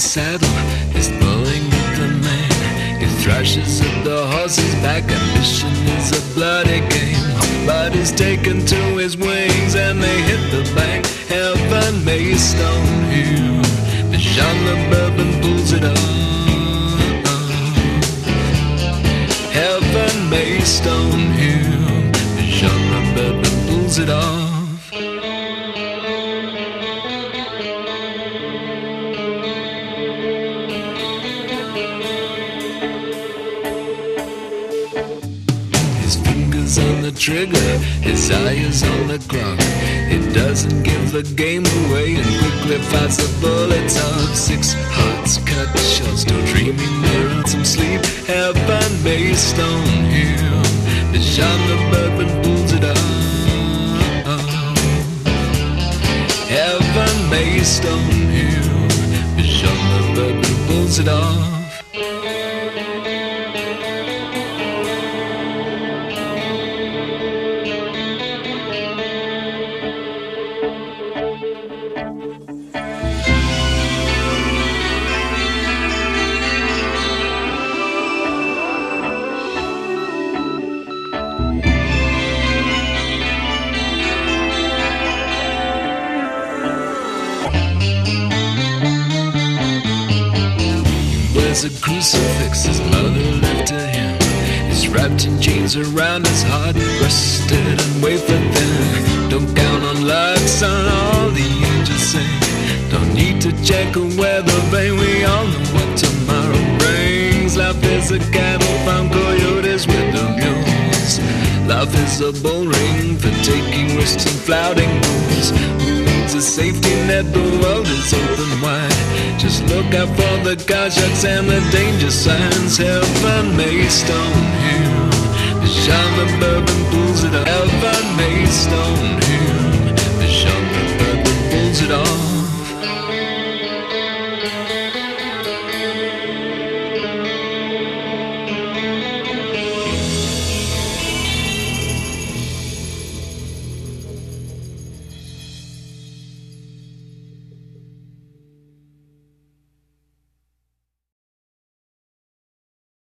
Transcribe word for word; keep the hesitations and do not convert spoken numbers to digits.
saddle, he's pulling at the mane. He thrashes at the horse's back, ambition is a bloody game. But he's taken to his wings and they hit the bank. Heaven may stone him, but Jean the Bourbon pulls it off. Heaven may stone him, but Jean the Bourbon pulls it off. On the trigger, his eye is on the clock. He doesn't give the game away and quickly fires the bullets off. Six hearts cut short, still dreaming there on some sleep. Heaven may stone him, but Jean the Bourbon pulls it off. Heaven may stone him, but Jean the Bourbon pulls it off. There's a crucifix his mother left to him. He's wrapped in chains around his heart, rusted and wafer thin. Don't count on luck, son, all the angels sing. Don't need to check a weather vane, we all know what tomorrow brings. Life is a cattle farm, coyotes with the mules. Life is a bull ring for taking risks and flouting rules. A safety net, the world is open wide. Just look out for the cautions and the danger signs. Heaven may stone him, but Jean the Bourbon pulls it off. Heaven may stone him, but Jean the Bourbon pulls it off.